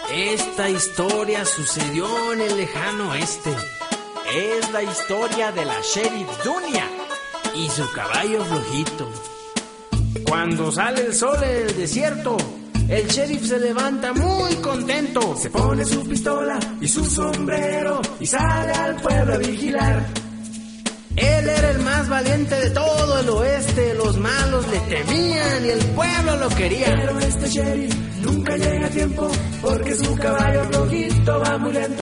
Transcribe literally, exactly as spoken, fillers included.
Esta historia sucedió en el lejano oeste. Es la historia de la Sheriff Dunia y su caballo flojito. Cuando sale el sol en el desierto, el sheriff se levanta muy contento. Se pone su pistola y su sombrero y sale al pueblo a vigilar. Él era el más valiente de todo el oeste. Los malos le temían y el pueblo lo quería. Pero este sheriff nunca llega a tiempo porque su caballo flojito va muy lento.